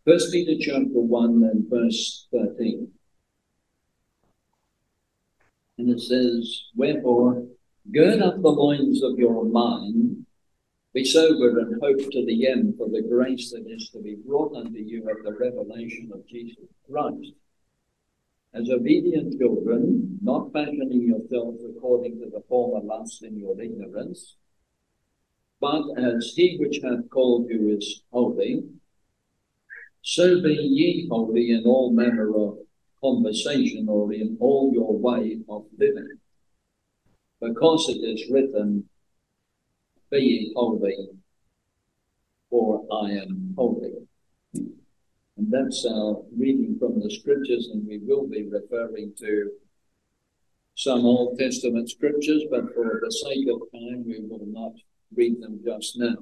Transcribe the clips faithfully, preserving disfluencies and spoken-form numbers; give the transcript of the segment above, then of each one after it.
First Peter chapter one and verse thirteen. And it says, "Wherefore, gird up the loins of your mind, be sober and hope to the end for the grace that is to be brought unto you at the revelation of Jesus Christ. As obedient children, not fashioning yourselves according to the former lusts in your ignorance, but as he which hath called you is holy, so be ye holy in all manner of conversation or in all your way of living. Because it is written, be ye holy, for I am holy." And that's our reading from the scriptures, and we will be referring to some Old Testament scriptures, but for the sake of time, we will not read them just now.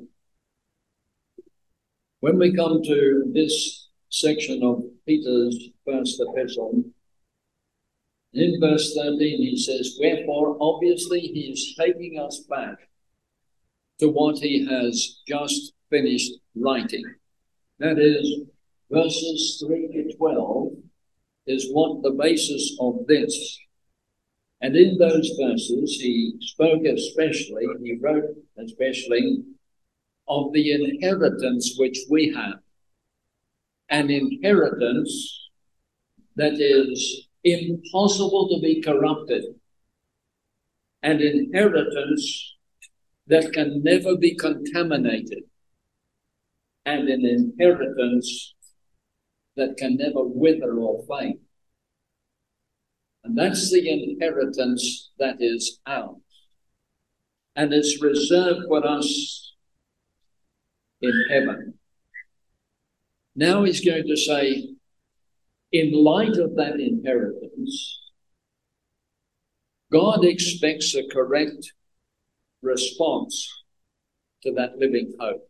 When we come to this section of Peter's first epistle, in verse thirteen, he says, "Wherefore," obviously he is taking us back to what he has just finished writing. That is, verses three to twelve is what the basis of this. And in those verses, he spoke especially, he wrote especially, of the inheritance which we have. An inheritance that is impossible to be corrupted. An inheritance that can never be contaminated. And an inheritance that can never wither or fade. And that's the inheritance that is ours. And it's reserved for us in heaven. Now he's going to say, in light of that inheritance, God expects a correct response to that living hope.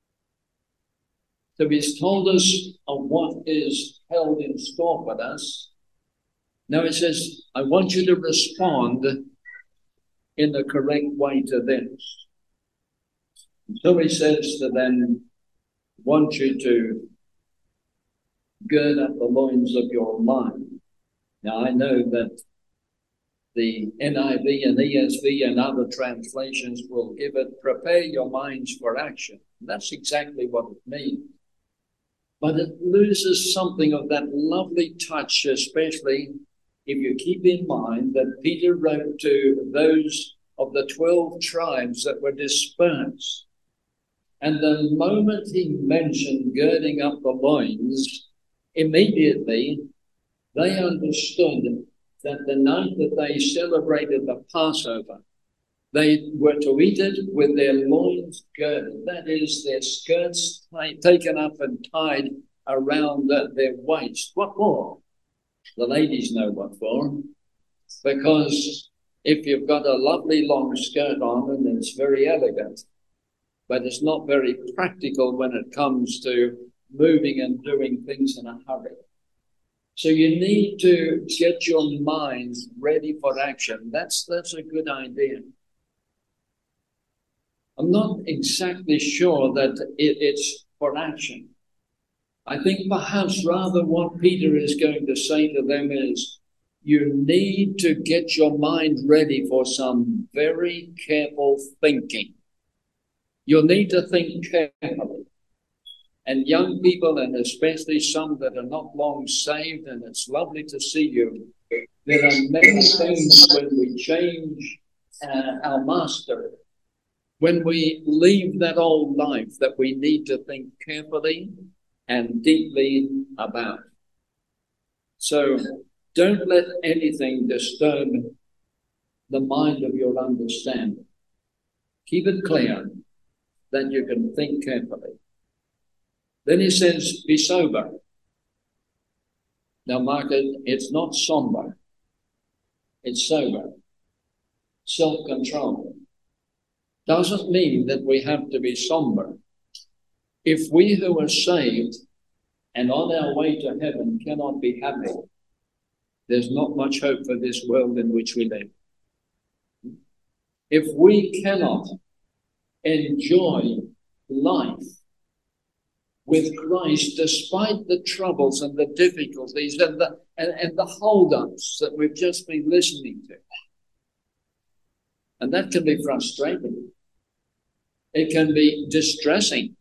So he's told us of what is held in store for us. Now he says, I want you to respond in the correct way to this. So he says to them, I want you to gird up the loins of your mind. Now I know that the N I V and E S V and other translations will give it, prepare your minds for action. That's exactly what it means. But it loses something of that lovely touch, especially if you keep in mind that Peter wrote to those of the twelve tribes that were dispersed. And the moment he mentioned girding up the loins, immediately they understood that the night that they celebrated the Passover, they were to eat it with their loins girded. That is, their skirts taken up and tied around their waist. What for? The ladies know what for. Because if you've got a lovely long skirt on, and it's very elegant, but it's not very practical when it comes to moving and doing things in a hurry. So you need to get your minds ready for action. That's, that's a good idea. I'm not exactly sure that it, it's for action. I think perhaps rather what Peter is going to say to them is, you need to get your mind ready for some very careful thinking. You'll need to think carefully. And young people, and especially some that are not long saved, and it's lovely to see you, there are many things when we change uh, our master, when we leave that old life, that we need to think carefully and deeply about. So don't let anything disturb the mind of your understanding. Keep it clear that you can think carefully. Then he says, be sober. Now mark it, it's not somber. It's sober. Self-control. Doesn't mean that we have to be somber. If we who are saved and on our way to heaven cannot be happy, there's not much hope for this world in which we live. If we cannot enjoy life with Christ despite the troubles and the difficulties and the, and, and the hold-ups that we've just been listening to. And that can be frustrating. It can be distressing.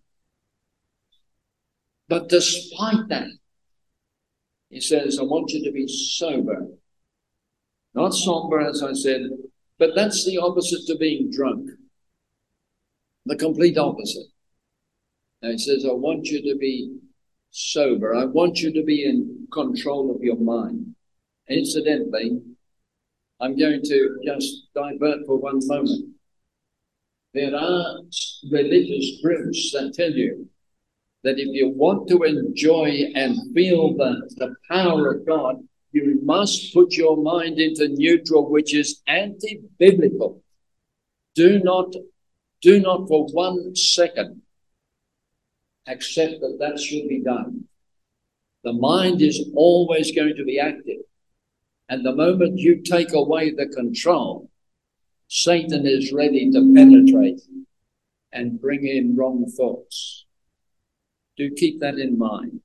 But despite that, he says, I want you to be sober. Not somber, as I said, but that's the opposite to being drunk. The complete opposite. Now he says, I want you to be sober. I want you to be in control of your mind. Incidentally, I'm going to just divert for one moment. There are religious groups that tell you that if you want to enjoy and feel the, the power of God, you must put your mind into neutral, which is anti-biblical. Do not, do not for one second accept that that should be done. The mind is always going to be active. And the moment you take away the control, Satan is ready to penetrate and bring in wrong thoughts. Do keep that in mind.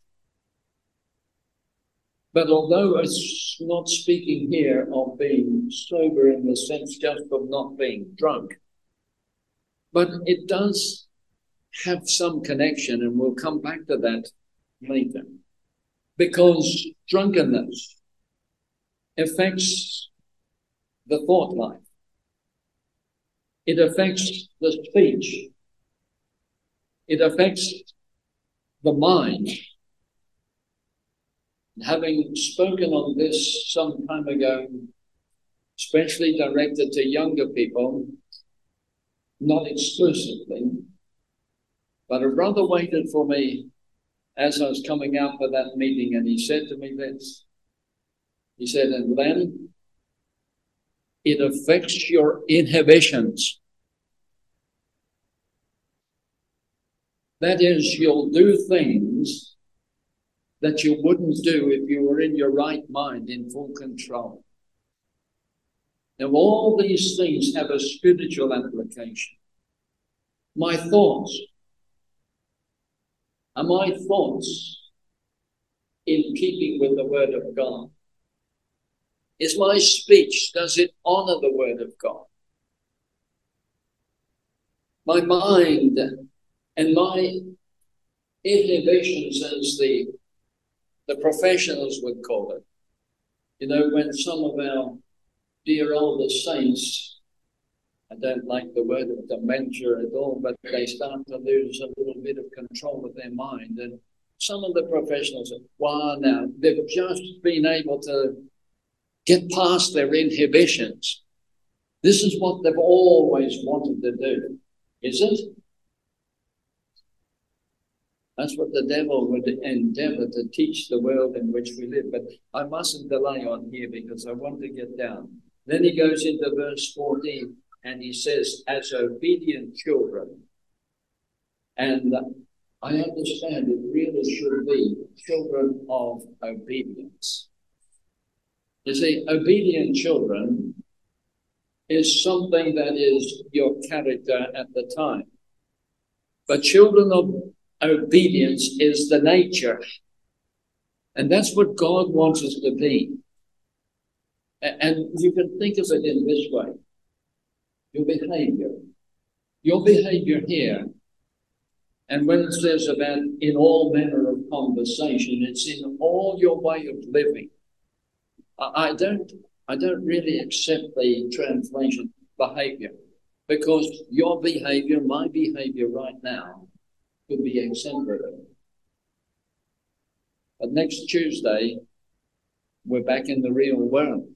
But although it's not speaking here of being sober in the sense just of not being drunk, but it does have some connection, and we'll come back to that later. Because drunkenness affects the thought life. It affects the speech. It affects the mind. Having spoken on this some time ago, especially directed to younger people, not exclusively, but a brother waited for me as I was coming out for that meeting, and he said to me this. He said, and then it affects your inhibitions. That is, you'll do things that you wouldn't do if you were in your right mind, in full control. Now, all these things have a spiritual application. My thoughts, are my thoughts in keeping with the Word of God? Is my speech, does it honor the Word of God? My mind and my inhibitions, as the, the professionals would call it. You know, when some of our dear older saints, I don't like the word of dementia at all, but they start to lose a little bit of control of their mind. And some of the professionals say, wow, now, they've just been able to get past their inhibitions. This is what they've always wanted to do, is it? That's what the devil would endeavor to teach the world in which we live. But I mustn't delay on here because I want to get down. Then he goes into verse fourteen and he says, as obedient children. And I understand it really should be children of obedience. You see, obedient children is something that is your character at the time. But children of obedience is the nature. And that's what God wants us to be. And you can think of it in this way. Your behavior. Your behavior here. And when it says about in all manner of conversation, it's in all your way of living. I don't, I don't really accept the translation behavior, because your behavior, my behavior right now, could be eccentric. But next Tuesday, we're back in the real world.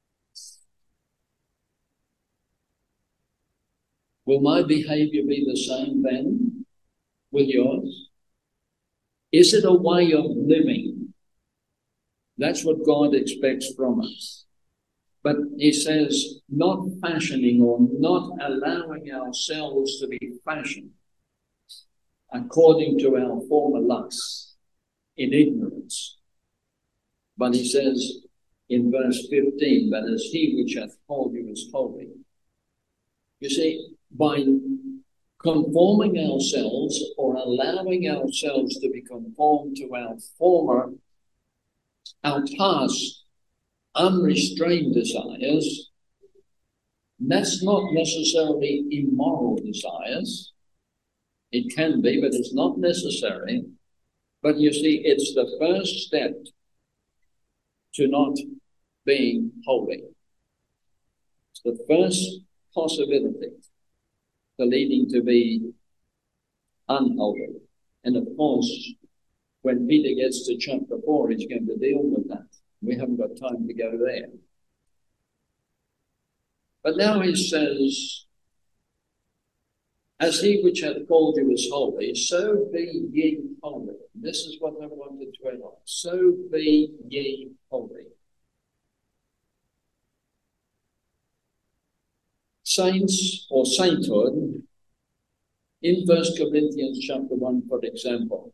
Will my behavior be the same then? Will yours? Is it a way of living? That's what God expects from us. But he says, not fashioning or not allowing ourselves to be fashioned according to our former lusts in ignorance. But he says in verse fifteen, but as he which hath called you is holy. You see, by conforming ourselves or allowing ourselves to be conformed to our former, our past unrestrained desires. That's not necessarily immoral desires. It can be, but it's not necessary. But you see, it's the first step to not being holy. It's the first possibility to leading to be unholy. And of course, when Peter gets to chapter four, he's going to deal with that. We haven't got time to go there. But now he says, as he which hath called you is holy, so be ye holy. This is what I want to dwell on. So be ye holy. Saints or sainthood, in First Corinthians chapter one, for example,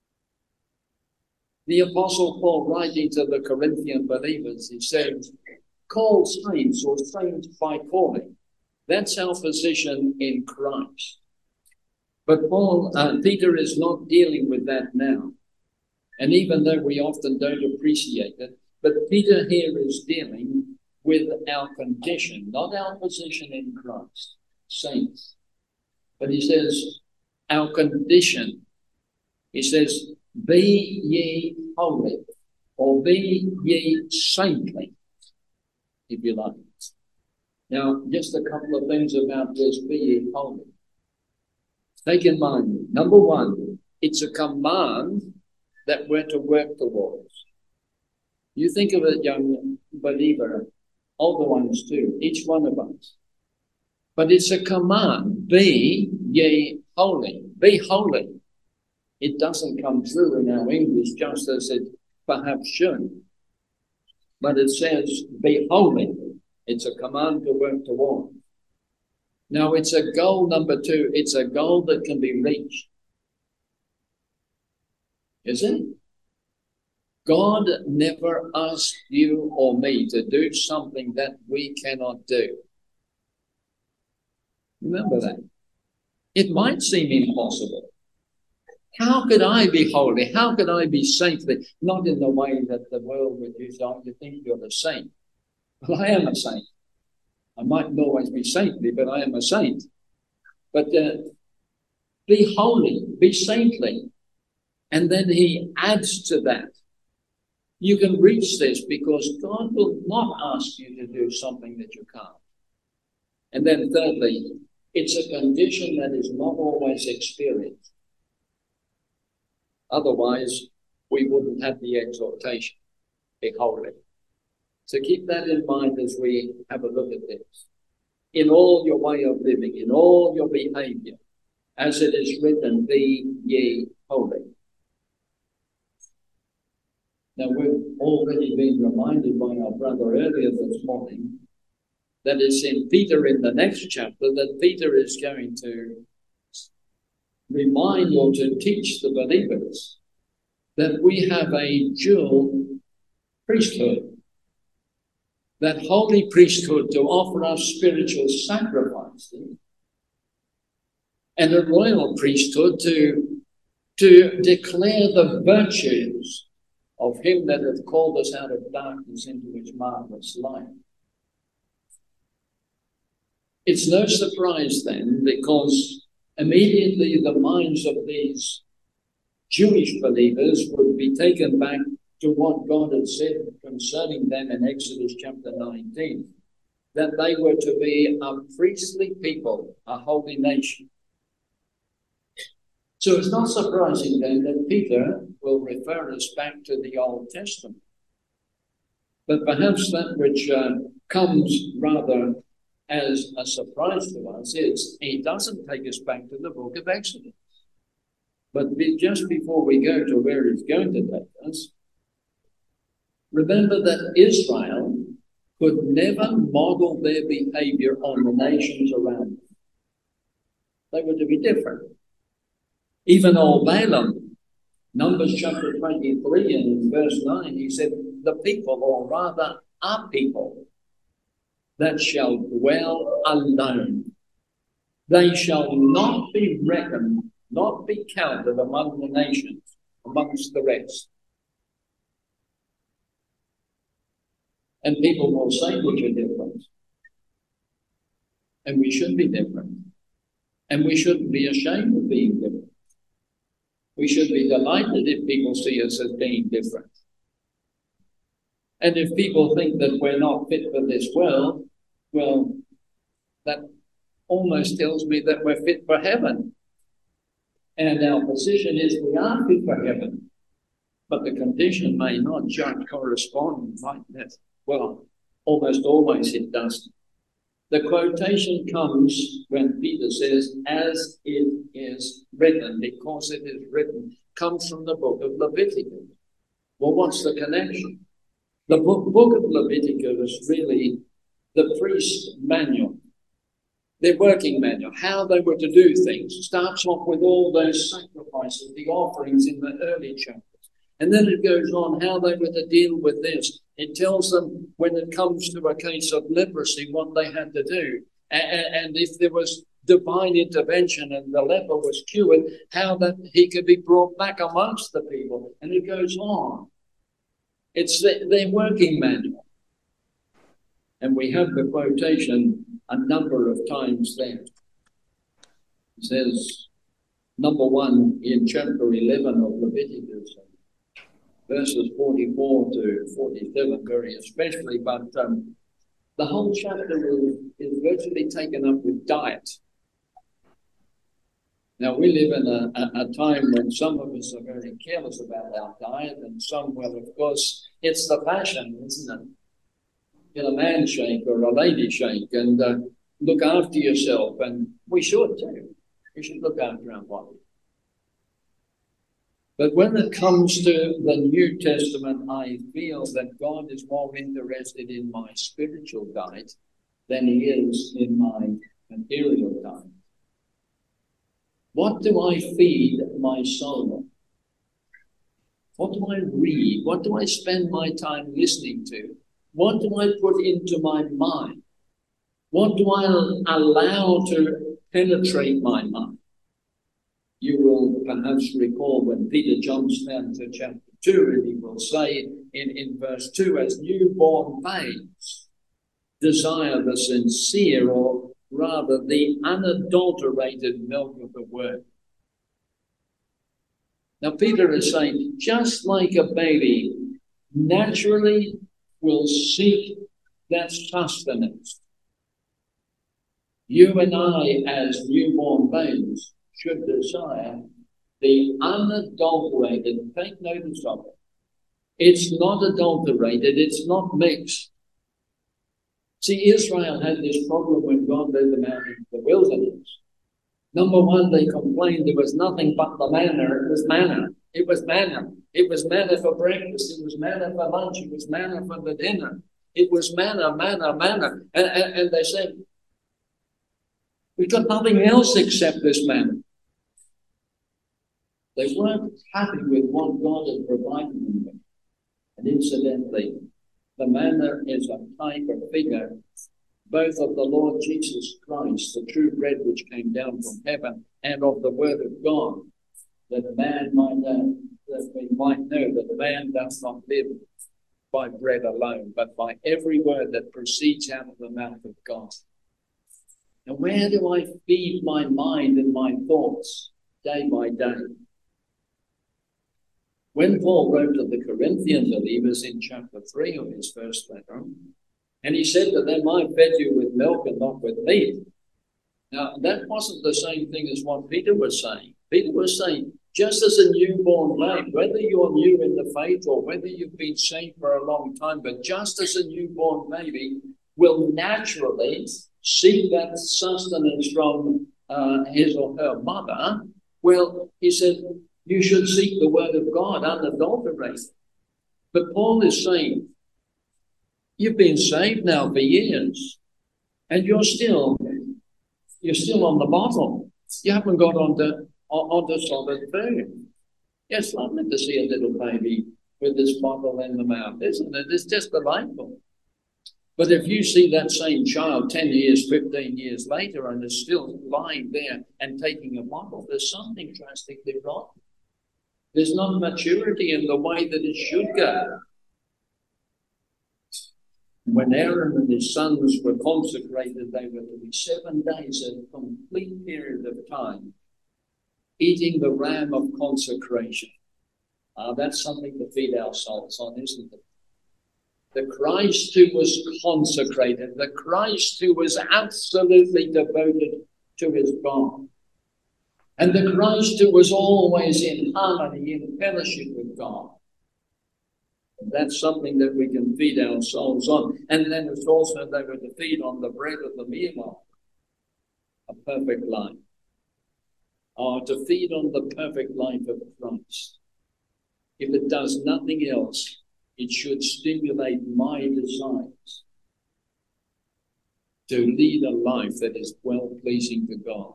the Apostle Paul, writing to the Corinthian believers, he says, call saints or saints by calling. That's our position in Christ. But Paul, uh, Peter is not dealing with that now. And even though we often don't appreciate it, but Peter here is dealing with our condition, not our position in Christ, saints. But he says, our condition. He says, be ye holy, or be ye saintly, if you like. Now, just a couple of things about this, be ye holy. Take in mind, number one, it's a command that we're to work towards. You think of a young believer, older ones too, each one of us. But it's a command, be ye holy, be holy. It doesn't come through in our English just as it perhaps should. But it says, be holy. It's a command to work toward. Now, it's a goal, number two, it's a goal that can be reached. Is it? God never asked you or me to do something that we cannot do. Remember that. It might seem impossible. How could I be holy? How could I be saintly? Not in the way that the world would use you think you're the saint. Well, I am a saint. I mightn't always be saintly, but I am a saint. But uh, be holy, be saintly. And then he adds to that. You can reach this because God will not ask you to do something that you can't. And then thirdly, it's a condition that is not always experienced. Otherwise, we wouldn't have the exhortation, be holy. So keep that in mind as we have a look at this. In all your way of living, in all your behavior, as it is written, be ye holy. Now, we've already been reminded by our brother earlier this morning that it's in Peter in the next chapter that Peter is going to remind or to teach the believers that we have a dual priesthood. That holy priesthood to offer us spiritual sacrifices, and a royal priesthood to, to declare the virtues of him that hath called us out of darkness into his marvelous light. It's no surprise then, because immediately the minds of these Jewish believers would be taken back to what God had said concerning them in Exodus chapter nineteen, that they were to be a priestly people, a holy nation. So it's not surprising then that Peter will refer us back to the Old Testament. But perhaps that which uh, comes rather as a surprise to us is he doesn't take us back to the book of Exodus. But be, just before we go to where he's going to take us, remember that Israel could never model their behavior on the nations around them. They were to be different. Even old Balaam, Numbers chapter twenty-three and in verse nine, he said, the people, or rather a people, that shall dwell alone. they shall not be reckoned, not be counted among the nations, amongst the rest. And people will say we are different. And we should be different. And we shouldn't be ashamed of being different. We should be delighted if people see us as being different. And if people think that we're not fit for this world, well, that almost tells me that we're fit for heaven. And our position is we are fit for heaven. But the condition may not just correspond like that. Well, almost always it doesn't. The quotation comes when Peter says, as it is written, because it is written, comes from the book of Leviticus. Well, what's the connection? The book, book of Leviticus is really the priest's manual, their working manual, how they were to do things. It starts off with all those sacrifices, the offerings in the early chapters. And then it goes on how they were to deal with this. It tells them when it comes to a case of leprosy, what they had to do. And, and if there was divine intervention and the leper was cured, how that he could be brought back amongst the people. And it goes on. It's the, their working manual. And we have the quotation a number of times there. It says, number one, in chapter eleven of Leviticus, verses forty-four to forty-seven, very especially, but um, the whole chapter is, is virtually taken up with diet. Now, we live in a, a, a time when some of us are very careless about our diet, and some, well, of course, it's the fashion, isn't it? Get a man shake or a lady shake and uh, look after yourself, and we should too. We should look after our body. But when it comes to the New Testament, I feel that God is more interested in my spiritual diet than he is in my material diet. What do I feed my soul? What do I read? What do I spend my time listening to? What do I put into my mind? What do I allow to penetrate my mind? You will perhaps recall when Peter jumps down to chapter two, and he will say in, in verse two, as newborn babes, desire the sincere, or rather the unadulterated milk of the word. Now Peter is saying, just like a baby naturally will seek that sustenance, you and I as newborn babes should desire the unadulterated, take notice of it. It's not adulterated, it's not mixed. See, Israel had this problem when God led them out into the wilderness. Number one, they complained there was nothing but the manna. It was manna. It was manna. It was manna for breakfast. It was manna for lunch. It was manna for the dinner. It was manna, manna, manna. And, and, and they said, we've got nothing else except this manna. They weren't happy with what God had provided them. And incidentally, the manna is a type or figure both of the Lord Jesus Christ, the true bread which came down from heaven, and of the word of God, that man might know, that we might know that man does not live by bread alone, but by every word that proceeds out of the mouth of God. Now, where do I feed my mind and my thoughts day by day? When Paul wrote to the Corinthian believers in chapter three of his first letter, and he said to them, I fed you with milk and not with meat. Now, that wasn't the same thing as what Peter was saying. Peter was saying, just as a newborn babe, whether you're new in the faith or whether you've been saved for a long time, but just as a newborn baby will naturally seek that sustenance from uh, his or her mother, well, he said, you should seek the word of God unadulterated. But Paul is saying, you've been saved now for years, and you're still, you're still on the bottom. You haven't got onto, onto solid food. Yeah, it's lovely to see a little baby with this bottle in the mouth, isn't it? It's just delightful. But if you see that same child ten years, fifteen years later and is still lying there and taking a bottle, there's something drastically wrong. There's not maturity in the way that it should go. When Aaron and his sons were consecrated, they were to be seven days, a complete period of time, eating the ram of consecration. Uh, that's something to feed our souls on, isn't it? The Christ who was consecrated, the Christ who was absolutely devoted to his God, and the Christ who was always in harmony, in fellowship with God. And that's something that we can feed our souls on. And then it's also they were to feed on the bread of the meal, a perfect life. Or to feed on the perfect life of Christ. If it does nothing else, it should stimulate my desires to lead a life that is well-pleasing to God.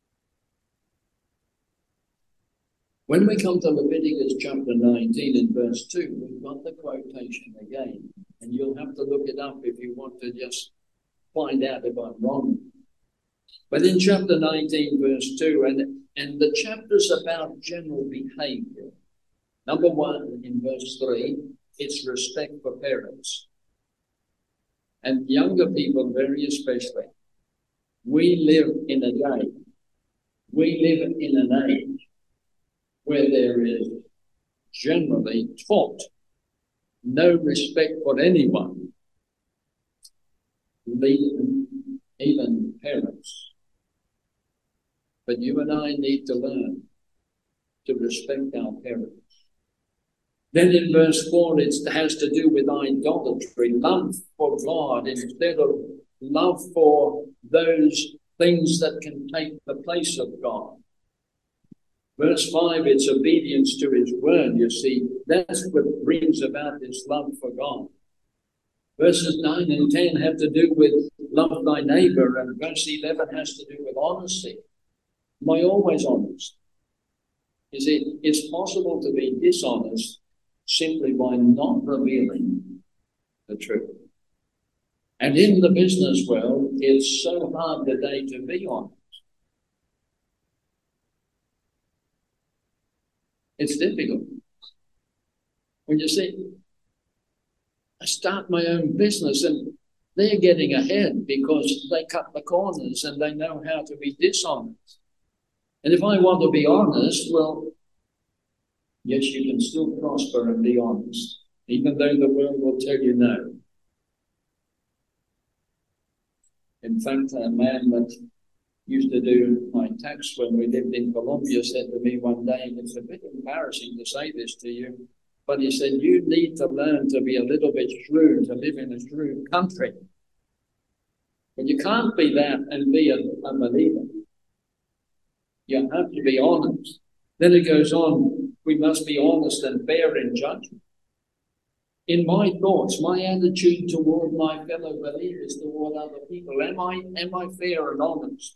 When we come to Leviticus chapter nineteen and verse two, we've got the quotation again, and you'll have to look it up if you want to just find out if I'm wrong. But in chapter nineteen, verse two, and, and the chapter's about general behavior. Number one, in verse three, it's respect for parents. And younger people, very especially. We live in a day, we live in an age where there is generally taught no respect for anyone, even, even parents. But you and I need to learn to respect our parents. Then in verse four, it has to do with idolatry, love for God instead of love for those things that can take the place of God. Verse five, it's obedience to his word, you see. That's what brings about this love for God. Verses nine and ten have to do with love thy neighbor, and verse eleven has to do with honesty. Am I always honest? You see, it's possible to be dishonest simply by not revealing the truth. And in the business world, it's so hard today to be honest. It's difficult. When you see, I start my own business and they're getting ahead because they cut the corners and they know how to be dishonest. And if I want to be honest, well, yes, you can still prosper and be honest, even though the world will tell you no. In fact, a man that used to do my tax when we lived in Colombia said to me one day, and it's a bit embarrassing to say this to you, but he said, you need to learn to be a little bit shrewd, to live in a shrewd country. But you can't be that and be a, a believer. You have to be honest. Then it goes on, we must be honest and fair in judgment. In my thoughts, my attitude toward my fellow believers, toward other people, am I, am I fair and honest?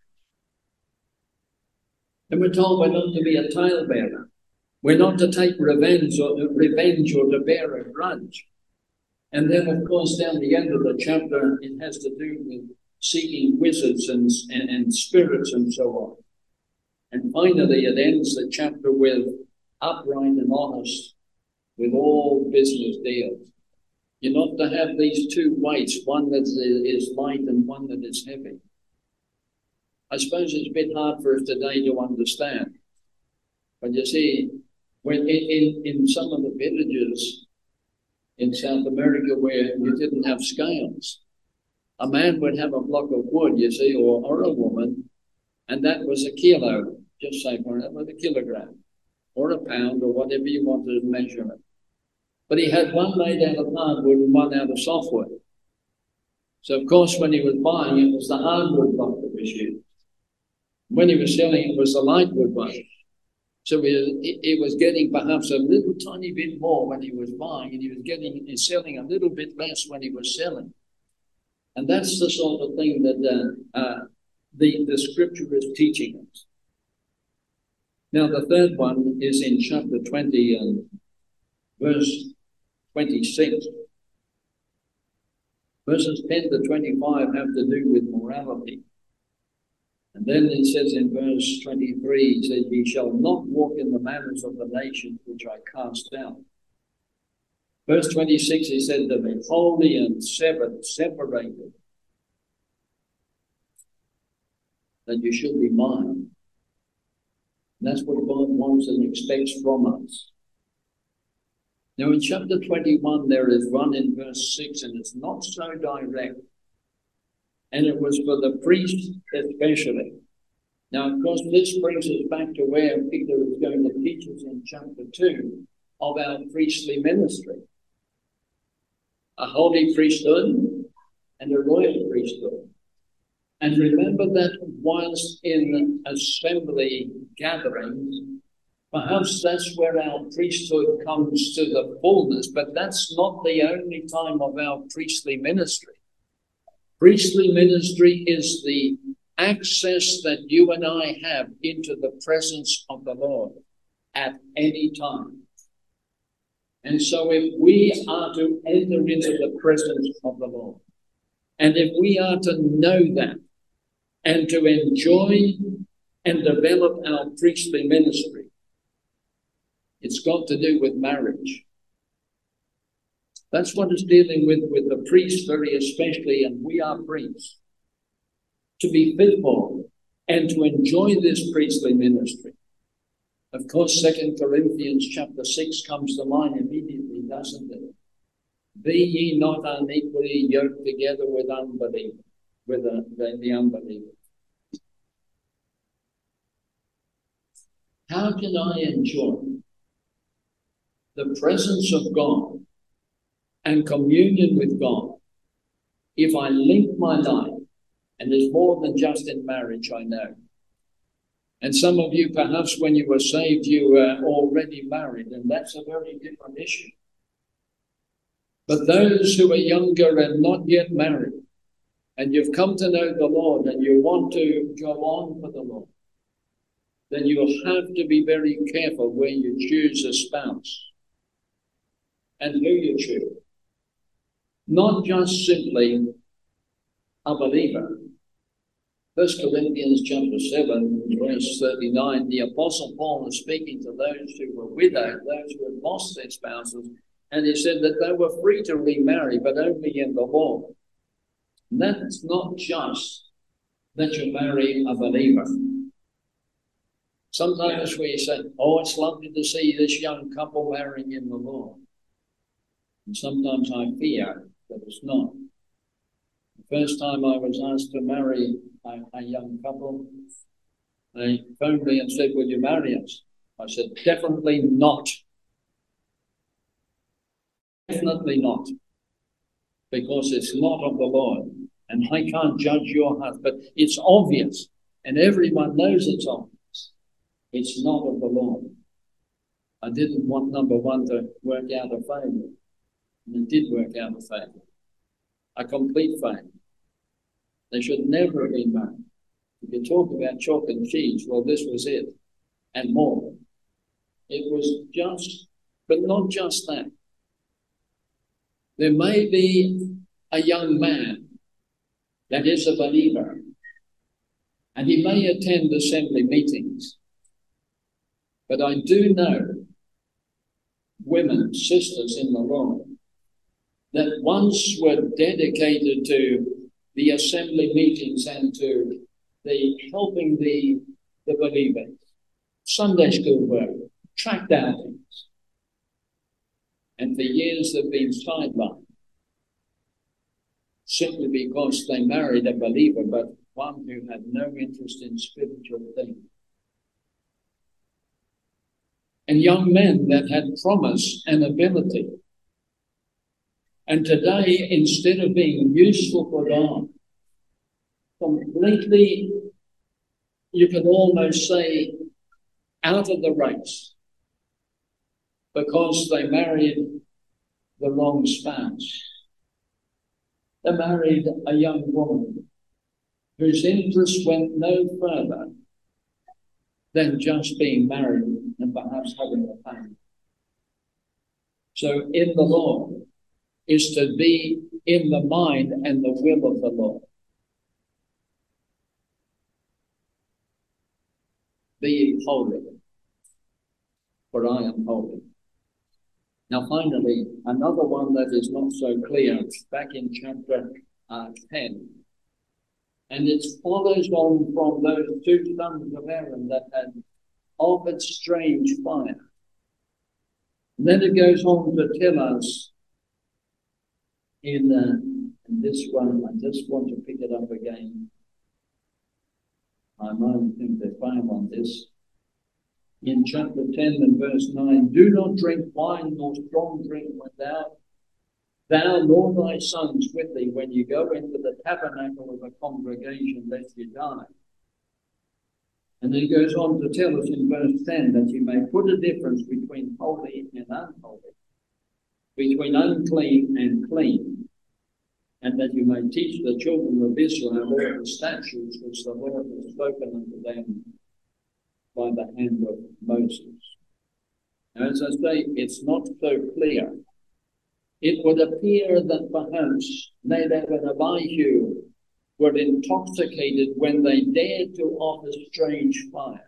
And we're told we're not to be a talebearer. We're not to take revenge or, revenge or to bear a grudge. And then, of course, down the end of the chapter, it has to do with seeking wizards and, and, and spirits and so on. And finally, it ends the chapter with upright and honest with all business deals. You're not to have these two weights, one that is light and one that is heavy. I suppose it's a bit hard for us today to understand. But you see, when in, in, in some of the villages in South America where you didn't have scales, a man would have a block of wood, you see, or, or a woman, and that was a kilo, just say for it, was a kilogram, or a pound, or whatever you wanted to measure it. But he had one made out of hardwood and one out of softwood. So, of course, when he was buying, it was the hardwood block that was used. When he was selling, it was the lightwood one. So he, he was getting perhaps a little tiny bit more when he was buying, and he was getting and selling a little bit less when he was selling. And that's the sort of thing that uh, uh, the, the scripture is teaching us. Now, the third one is in chapter twenty and verse twenty-six. Verses ten to twenty-five have to do with morality. And then it says in verse twenty-three, he says, ye shall not walk in the manners of the nations which I cast down. Verse twenty-six, he said to be holy and severed, separated, that you should be mine. And that's what God wants and expects from us. Now in chapter twenty-one, there is one in verse six, and it's not so direct. And it was for the priest especially. Now, of course, this brings us back to where Peter is going to teach us in chapter two of our priestly ministry. A holy priesthood and a royal priesthood. And remember that whilst in assembly gatherings, perhaps that's where our priesthood comes to the fullness, but that's not the only time of our priestly ministry. Priestly ministry is the access that you and I have into the presence of the Lord at any time. And so if we are to enter into the presence of the Lord, and if we are to know that and to enjoy and develop our priestly ministry, it's got to do with marriage. That's what it's dealing with, with the priests very especially, and we are priests, to be fit for and to enjoy this priestly ministry. Of course, Second Corinthians chapter six comes to mind immediately, doesn't it? Be ye not unequally yoked together with unbelievers, with the, the, the unbelievers. How can I enjoy the presence of God and communion with God if I link my life? And there's more than just in marriage, I know. And some of you, perhaps when you were saved, you were already married, and that's a very different issue. But those who are younger and not yet married, and you've come to know the Lord and you want to go on for the Lord, then you'll have to be very careful when you choose a spouse and who you choose. Not just simply a believer. First Corinthians chapter seven, verse thirty-nine, the Apostle Paul is speaking to those who were widowed, those who had lost their spouses, and he said that they were free to remarry, but only in the Lord. And that's not just that you marry a believer. Sometimes we say, oh, it's lovely to see this young couple marrying in the Lord. And sometimes I fear that it's not. The first time I was asked to marry a, a young couple, they phoned me and said, will you marry us? I said, definitely not. Definitely not. Because it's not of the Lord. And I can't judge your heart, but it's obvious. And everyone knows it's obvious. It's not of the Lord. I didn't want number one to work out a failure. And it did work out a failure. A complete failure. They should never have been married. If you talk about chalk and cheese, well, this was it. And more. It was just, but not just that. There may be a young man that is a believer, and he may attend assembly meetings. But I do know women, sisters in the Lord, that once were dedicated to the assembly meetings and to the helping the, the believers, Sunday school work, tract outings. And for years they've been sidelined simply because they married a believer, but one who had no interest in spiritual things. And young men that had promise and ability. And today, instead of being useful for God, completely, you could almost say, out of the race, because they married the wrong spouse. They married a young woman whose interest went no further than just being married and perhaps having a family. So in the Lord is to be in the mind and the will of the Lord. Be ye holy, for I am holy. Now finally, another one that is not so clear, back in chapter uh, ten. And it follows on from those two sons of Aaron that had offered strange fire. And then it goes on to tell us in, uh, in this one, I just want to pick it up again. I might think they're fine on this. In chapter ten and verse nine, do not drink wine nor strong drink when thou, thou nor thy sons with thee when you go into the tabernacle of the congregation, lest you die. And then he goes on to tell us in verse ten that you may put a difference between holy and unholy, between unclean and clean, and that you may teach the children of Israel all the statutes which the Lord has spoken unto them by the hand of Moses. Now, as I say, it's not so clear. It would appear that perhaps Nadab and Abihu were intoxicated when they dared to offer strange fire.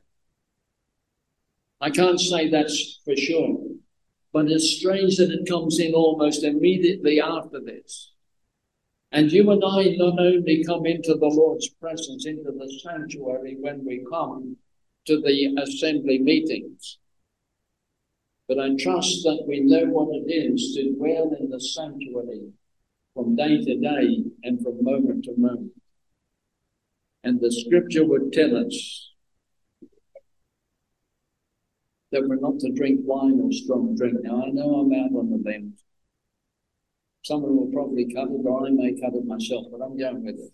I can't say that's for sure, but it's strange that it comes in almost immediately after this. And you and I not only come into the Lord's presence, into the sanctuary when we come to the assembly meetings, but I trust that we know what it is to dwell in the sanctuary from day to day and from moment to moment. And the scripture would tell us that we're not to drink wine or strong drink. Now, I know I'm out on the limb. Someone will probably cut it, or I may cut it myself, but I'm going with it.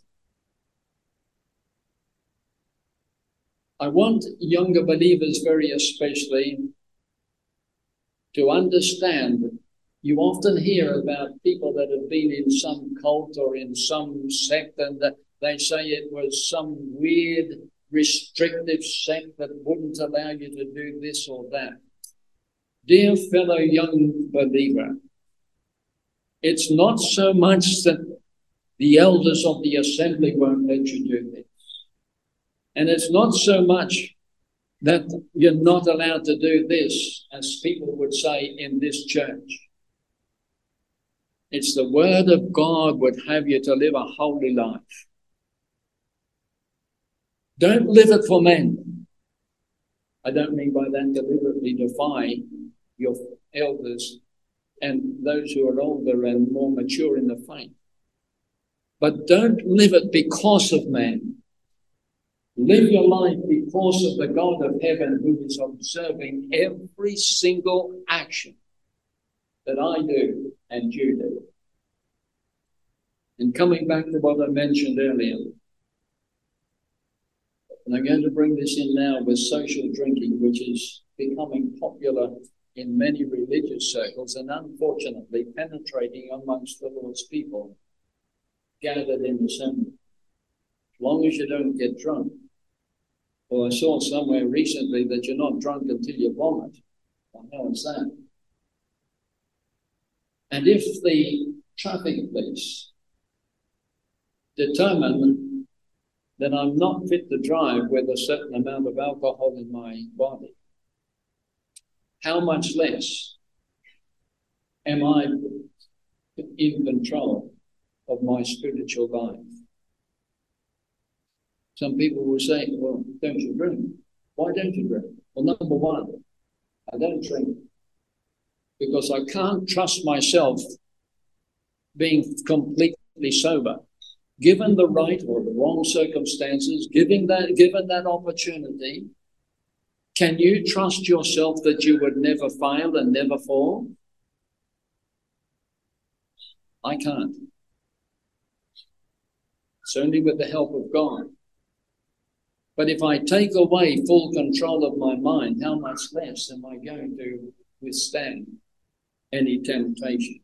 I want younger believers very especially to understand. You often hear about people that have been in some cult or in some sect, and that they say it was some weird, restrictive sect that wouldn't allow you to do this or that. Dear fellow young believer, it's not so much that the elders of the assembly won't let you do this. And it's not so much that you're not allowed to do this, as people would say in this church. It's the word of God would have you to live a holy life. Don't live it for men. I don't mean by that deliberately defy your elders and those who are older and more mature in the faith. But don't live it because of man. Live your life because of the God of heaven who is observing every single action that I do and you do. And coming back to what I mentioned earlier, and I'm going to bring this in now with social drinking, which is becoming popular in many religious circles and unfortunately penetrating amongst the Lord's people gathered in assembly. As long as you don't get drunk. Well, I saw somewhere recently that you're not drunk until you vomit. Well, how is that? And if the traffic police determine that I'm not fit to drive with a certain amount of alcohol in my body, how much less am I in control of my spiritual life? Some people will say, well, don't you drink? Why don't you drink? Well, number one, I don't drink because I can't trust myself being completely sober. Given the right or the wrong circumstances, given that, given that opportunity, can you trust yourself that you would never fail and never fall? I can't. It's only with the help of God. But if I take away full control of my mind, how much less am I going to withstand any temptation?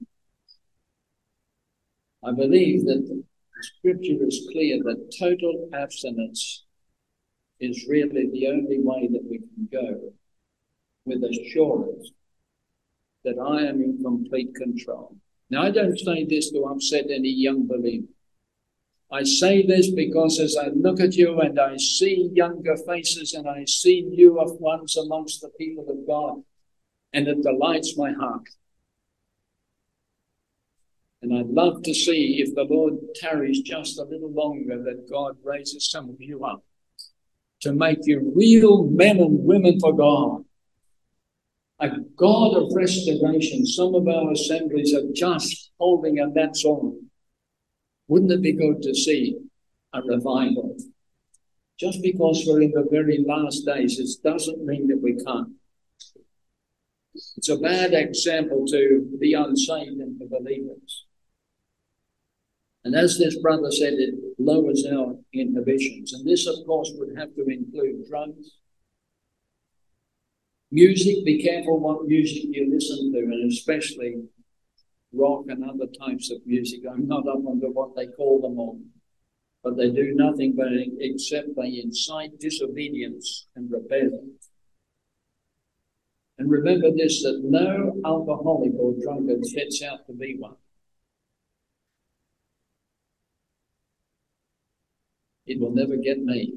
I believe that the scripture is clear that total abstinence is really the only way that we can go with assurance that I am in complete control. Now, I don't say this to upset any young believer. I say this because as I look at you and I see younger faces and I see newer ones amongst the people of God, and it delights my heart. And I'd love to see, if the Lord tarries just a little longer, that God raises some of you up to make you real men and women for God. A God of restoration. Some of our assemblies are just holding, and that's all. Wouldn't it be good to see a revival? Just because we're in the very last days, it doesn't mean that we can't. It's a bad example to the unsaved and the believers. And as this brother said, it lowers our inhibitions. And this, of course, would have to include drugs. Music, be careful what music you listen to, and especially rock and other types of music. I'm not up under what they call them all, but they do nothing but except they incite disobedience and rebellion. And remember this, that no alcoholic or drunkard sets out to be one. It will never get me,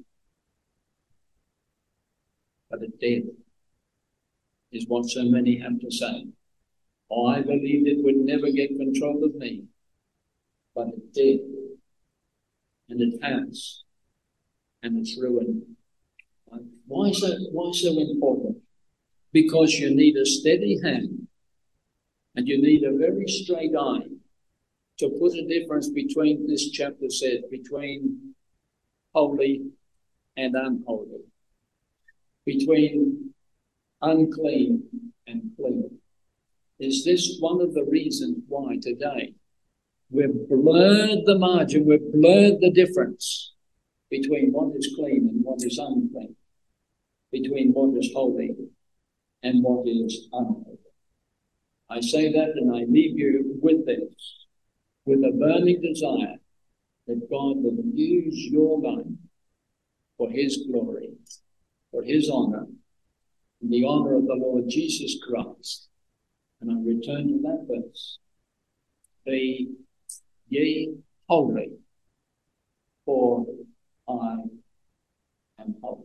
but it did, is what so many have to say. Oh, I believed it would never get control of me, but it did, and it has, and it's ruined. Why is that? Why so important? Because you need a steady hand, and you need a very straight eye to put a difference between, this chapter says, between holy and unholy, between unclean and clean. Is this one of the reasons why today we've blurred the margin, we've blurred the difference between what is clean and what is unclean, between what is holy and what is unholy? I say that and I leave you with this, with a burning desire that God will use your life for his glory, for his honor, and the honor of the Lord Jesus Christ. And I return to that verse. Be ye holy, for I am holy.